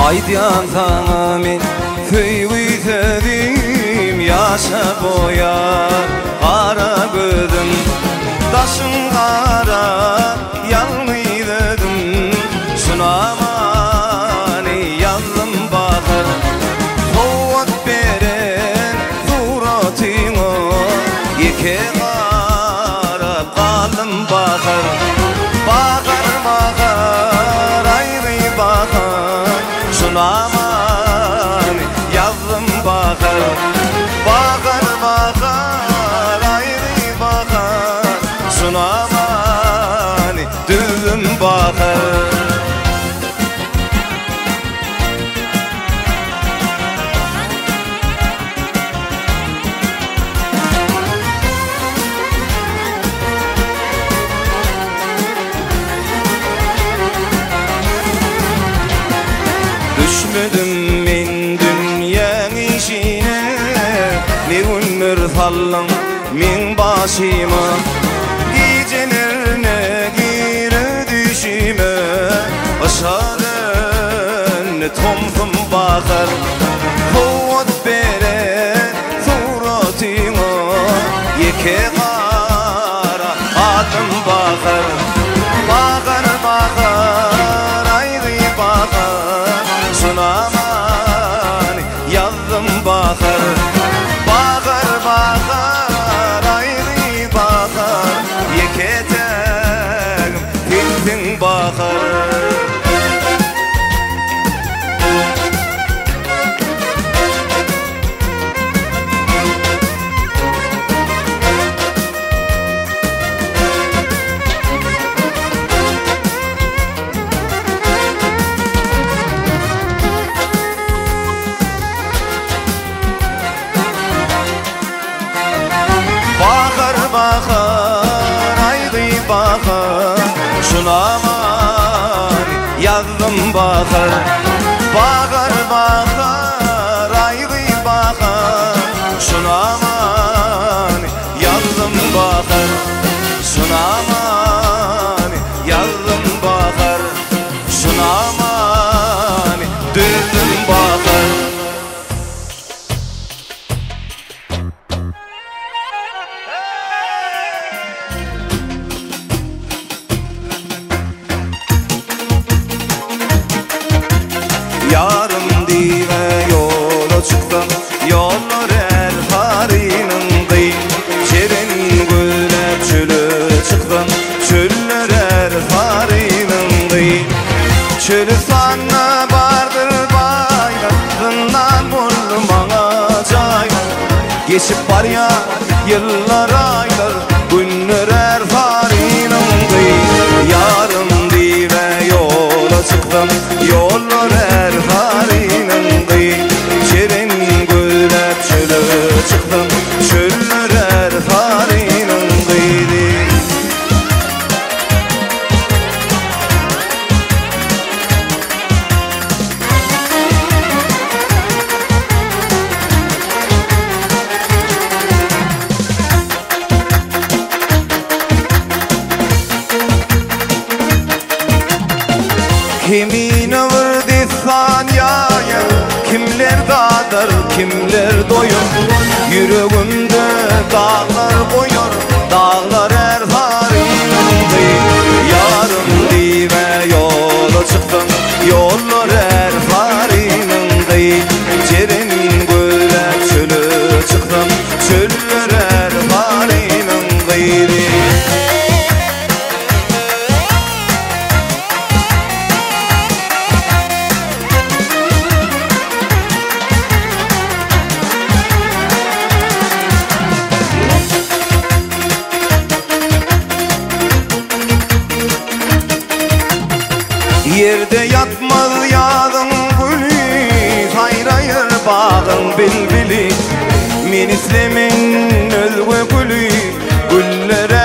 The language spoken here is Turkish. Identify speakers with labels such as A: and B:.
A: Aydiyan sana men feyvit edim, yaşa boyar kara gözüm. Daşın kara yalmıydım, sunamani yazdım bakır. Kuvvet beren suratını, iki karab kaldım bakır. Bakır bakır ayrı bakır, sunamani yazdım bakır. Bakır bakır ayrı bakır, sunamani düzüm bakır. Düşmedim men dünya işine, ne günler sallam men başıma. Gecelerine gire düşüme, aşağıdan tomtum bakar. Kuvvet beren suratına, iki kara adım bakar. Bakar bakar ayrı bakar, sunamani yazdım bakır. Bakır bakır ayrı bakır, yeketem gittin bakır. Bakır bakır ayrı bakır, sunamani yazdım bakır. Bakır bakır ayrı bakır, sunamani yazdım bakır. Sunamani yazdım bakır, sunamani düzdüm bakır. Yarım diye yola çıktım, yollar el harinin kıyım. Şirin güllep çölü çıktım, çöller el harinin kıyım. Çölü sana bardır baylar, zından buldum bana cay. Geçip var ya yıllar aylar, günler el harinin kıyım. Yarım diye yola çıktım, yollar el harinin kıyım. Şirin güllep çölü çıktım, çöller el harinin kıyım. Kimin vurdu sanyaya, kimler dağdır, kimler doyur. Yüreğimde dağlar koyuyor, dağlar er harinin kıyım. Yarım diye yola çıktım, yollar er harinin kıyım. Şirin güllep çölü çıktım, çöller er harinin kıyım. Yerde yatmaz yağdın gülü, hayrayır bağın bilbili. Men islemin özgü gülü, güllere